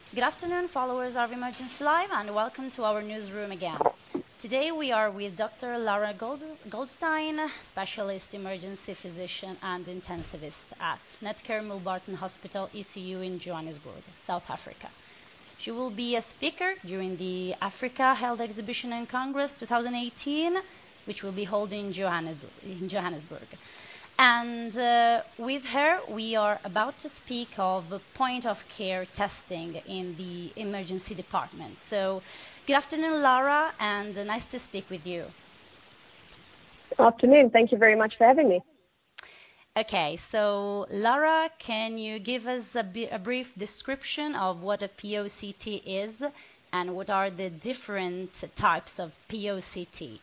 Good afternoon, followers of Emergency Live, and welcome to our newsroom again. Today we are with Dr. Lara Goldstein, specialist emergency physician and intensivist at Netcare Mulbarton Hospital ECU in Johannesburg, South Africa. She will be a speaker during the Africa Health Exhibition and Congress 2018, which will be held in Johannesburg. And with her, we are about to speak of point of care testing in the emergency department. So, good afternoon, Lara, and nice to speak with you. Good afternoon. Thank you very much for having me. Okay, so Lara, can you give us a brief description of what a POCT is and what are the different types of POCT?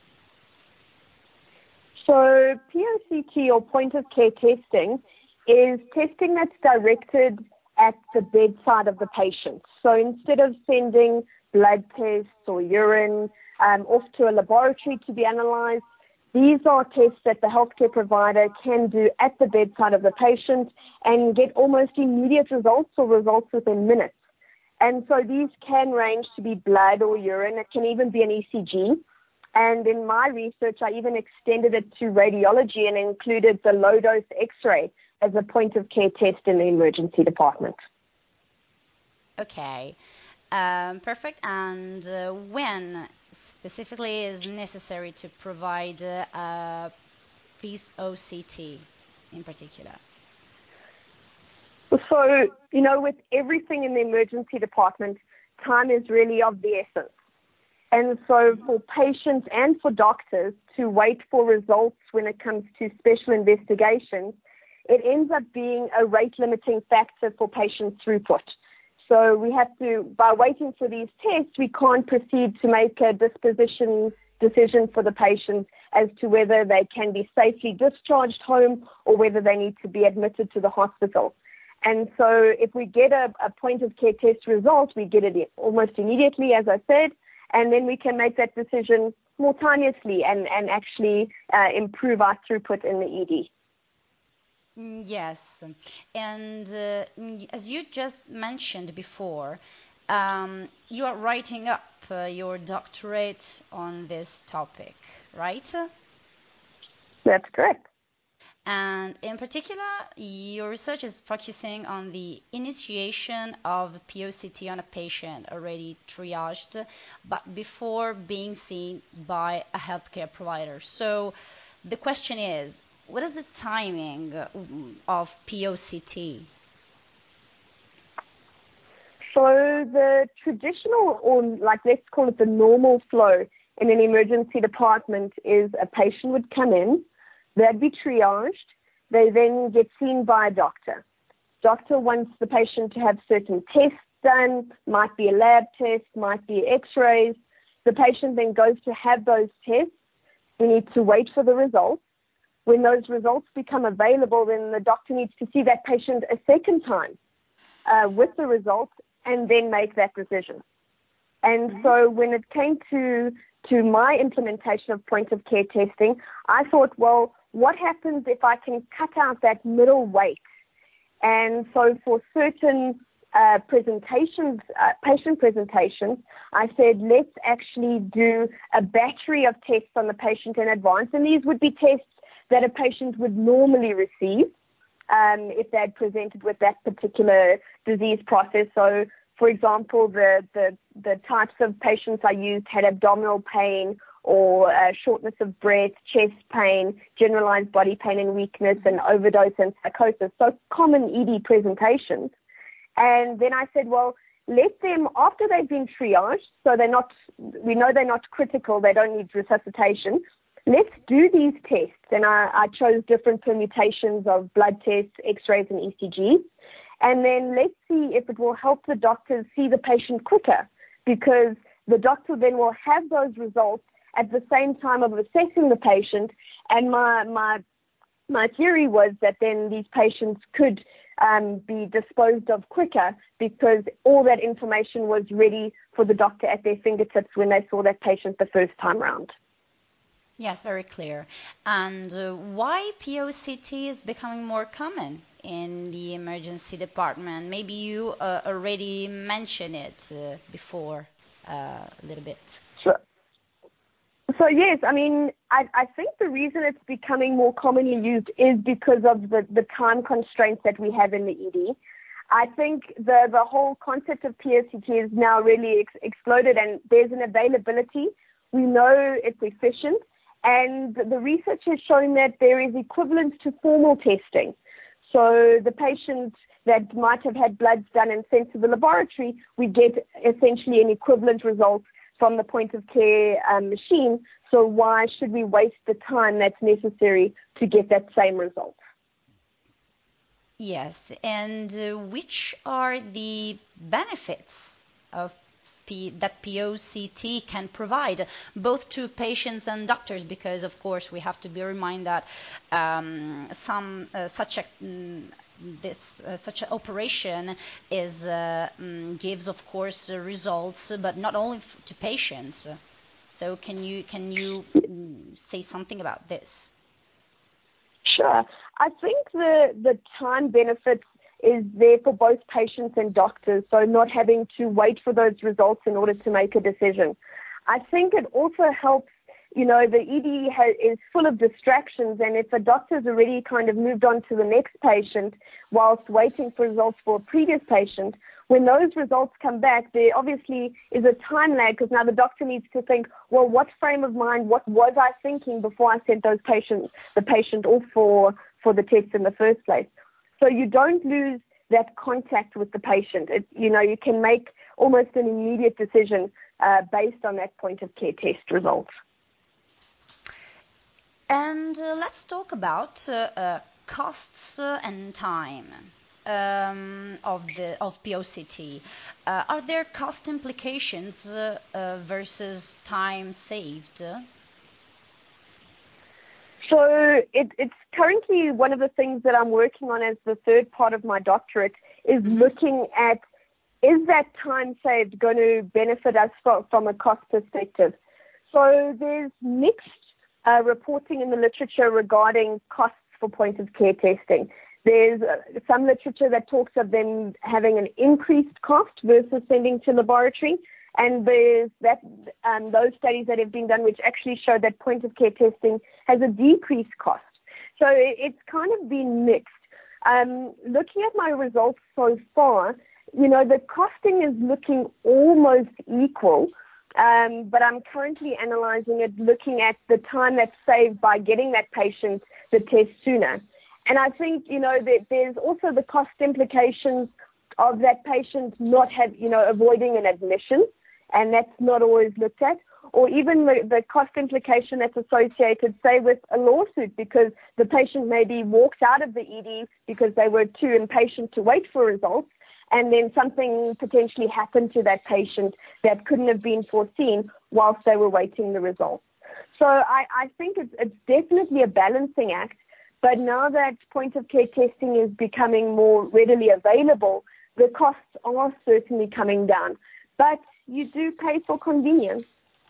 So POCT, or point of care testing, is testing that's directed at the bedside of the patient. So instead of sending blood tests or urine off to a laboratory to be analyzed, these are tests that the healthcare provider can do at the bedside of the patient and get almost immediate results or results within minutes. And so these can range to be blood or urine. It can even be an ECG. And in my research, I even extended it to radiology and included the low-dose X-ray as a point-of-care test in the emergency department. Okay, perfect. And when specifically is necessary to provide a POCT in particular? So, with everything in the emergency department, time is really of the essence. And so for patients and for doctors to wait for results when it comes to special investigations, it ends up being a rate-limiting factor for patient throughput. So we have to, by waiting for these tests, we can't proceed to make a disposition decision for the patient as to whether they can be safely discharged home or whether they need to be admitted to the hospital. And so if we get a point-of-care test result, we get it almost immediately, as I said, and then we can make that decision simultaneously and actually improve our throughput in the ED. Yes, and as you just mentioned before, you are writing up your doctorate on this topic, right? That's correct. And in particular, your research is focusing on the initiation of POCT on a patient already triaged, but before being seen by a healthcare provider. So the question is, what is the timing of POCT? So the traditional, or let's call it the normal flow in an emergency department is a patient would come in, they'd be triaged. They then get seen by a doctor. Doctor wants the patient to have certain tests done, might be a lab test, might be x-rays. The patient then goes to have those tests. We need to wait for the results. When those results become available, then the doctor needs to see that patient a second time with the results and then make that decision. And so when it came to my implementation of point-of-care testing, I thought, well, what happens if I can cut out that middle wait? And so for certain presentations, patient presentations, I said, let's actually do a battery of tests on the patient in advance. And these would be tests that a patient would normally receive if they had presented with that particular disease process. So, for example, the types of patients I used had abdominal pain or shortness of breath, chest pain, generalized body pain and weakness, and overdose and psychosis. So common ED presentations. And then I said, well, let them, after they've been triaged, so we know they're not critical, they don't need resuscitation, let's do these tests. And I chose different permutations of blood tests, x-rays, and ECGs. And then let's see if it will help the doctors see the patient quicker, because the doctor then will have those results at the same time of assessing the patient. And my theory was that then these patients could be disposed of quicker because all that information was ready for the doctor at their fingertips when they saw that patient the first time round. Yes, very clear. And why POCT is becoming more common in the emergency department? Maybe you already mentioned it before a little bit. Sure. So yes, I mean, I think the reason it's becoming more commonly used is because of the time constraints that we have in the ED. I think the whole concept of POCT is now really exploded, and there's an availability. We know it's efficient, and the research has shown that there is equivalence to formal testing. So the patient that might have had bloods done and sent to the laboratory, we get essentially an equivalent result from the point of care machine. So why should we waste the time that's necessary to get that same result? Yes, and which are the benefits of that POCT can provide both to patients and doctors? Because of course we have to be reminded that such an operation is gives of course results, but not only to patients. So can you say something about this? Sure. I think the time benefit is there for both patients and doctors, so not having to wait for those results in order to make a decision. I think it also helps, the ED is full of distractions, and if a doctor's already kind of moved on to the next patient whilst waiting for results for a previous patient, when those results come back, there obviously is a time lag because now the doctor needs to think, well, what frame of mind, what was I thinking before I sent the patient off for the test in the first place? So you don't lose that contact with the patient. You can make almost an immediate decision based on that point of care test result. And let's talk about costs and time of POCT. Are there cost implications versus time saved? So it's currently one of the things that I'm working on as the third part of my doctorate is looking at, is that time saved going to benefit us from a cost perspective? So there's mixed reporting in the literature regarding costs for point-of-care testing. There's some literature that talks of them having an increased cost versus sending to laboratory. And there's those studies that have been done which actually show that point-of-care testing has a decreased cost. So it's kind of been mixed. Looking at my results so far, the costing is looking almost equal, but I'm currently analyzing it, looking at the time that's saved by getting that patient the test sooner. And I think, that there's also the cost implications of that patient not avoiding an admission, and that's not always looked at, or even the cost implication that's associated, say, with a lawsuit because the patient maybe walks out of the ED because they were too impatient to wait for results, and then something potentially happened to that patient that couldn't have been foreseen whilst they were waiting the results. So I think it's definitely a balancing act, but now that point-of-care testing is becoming more readily available, the costs are certainly coming down. But you do pay for convenience.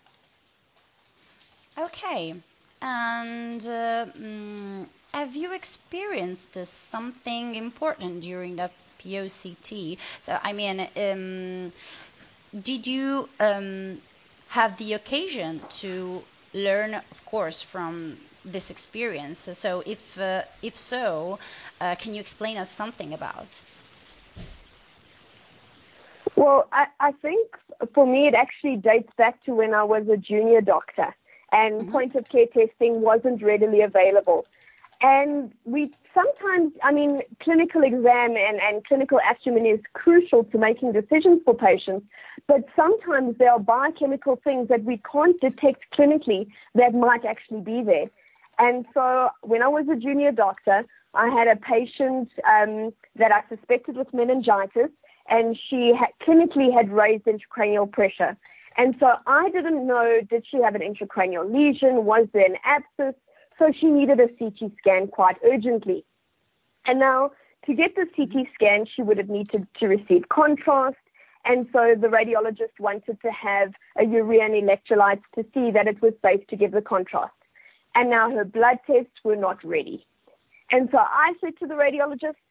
Okay. And have you experienced something important during the POCT? So, I mean, did you have the occasion to learn, of course, from this experience? So, if so, can you explain us something about? Well, I think for me it actually dates back to when I was a junior doctor and point-of-care testing wasn't readily available. And we sometimes, clinical exam and clinical acumen is crucial to making decisions for patients, but sometimes there are biochemical things that we can't detect clinically that might actually be there. And so when I was a junior doctor, I had a patient that I suspected was meningitis, and she clinically had raised intracranial pressure. And so I didn't know, did she have an intracranial lesion? Was there an abscess? So she needed a CT scan quite urgently. And now to get the CT scan, she would have needed to receive contrast. And so the radiologist wanted to have a urea and electrolytes to see that it was safe to give the contrast. And now her blood tests were not ready. And so I said to the radiologist,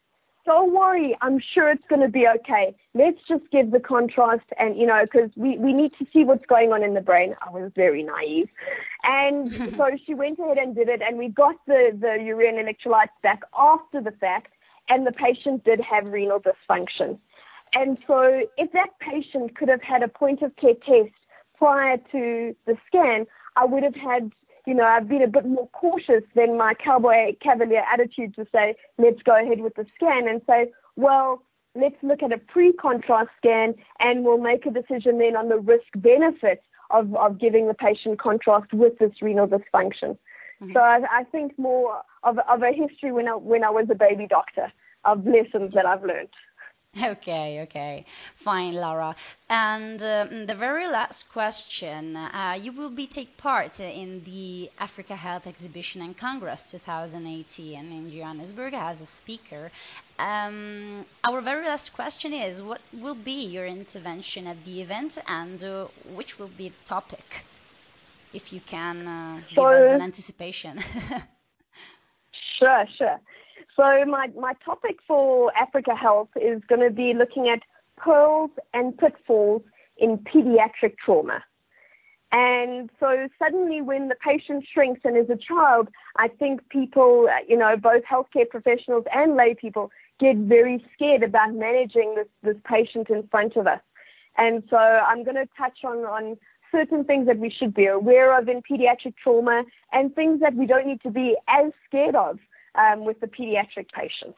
don't worry, I'm sure it's going to be okay. Let's just give the contrast and, because we need to see what's going on in the brain. I was very naive. And so she went ahead and did it, and we got the urea electrolytes back after the fact, and the patient did have renal dysfunction. And so if that patient could have had a point-of-care test prior to the scan, I would have had, I've been a bit more cautious than my cowboy cavalier attitude to say, let's go ahead with the scan and say, well, let's look at a pre-contrast scan and we'll make a decision then on the risk-benefit of giving the patient contrast with this renal dysfunction. Mm-hmm. So I think more of a history when I was a baby doctor of lessons that I've learned. Okay, fine, Laura. And the very last question, you will take part in the Africa Health Exhibition and Congress 2018 in Johannesburg as a speaker. Our very last question is, what will be your intervention at the event, and which will be the topic, if you can give us an anticipation? Sure. So my topic for Africa Health is going to be looking at pearls and pitfalls in pediatric trauma. And so suddenly when the patient shrinks and is a child, I think people, both healthcare professionals and lay people get very scared about managing this patient in front of us. And so I'm going to touch on certain things that we should be aware of in pediatric trauma and things that we don't need to be as scared of with the pediatric patient.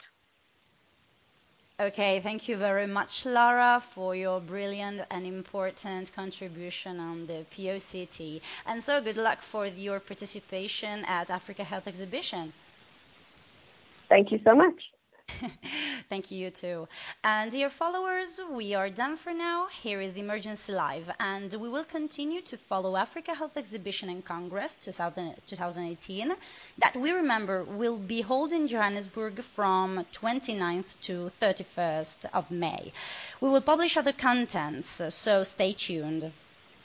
Okay, thank you very much, Laura, for your brilliant and important contribution on the POCT. And so good luck for your participation at Africa Health Exhibition. Thank you so much. Thank you too. And dear followers, we are done for now. Here is Emergency Live, and we will continue to follow Africa Health Exhibition and Congress 2018 that we remember will be held in Johannesburg from 29th to 31st of May. We will publish other contents, so stay tuned.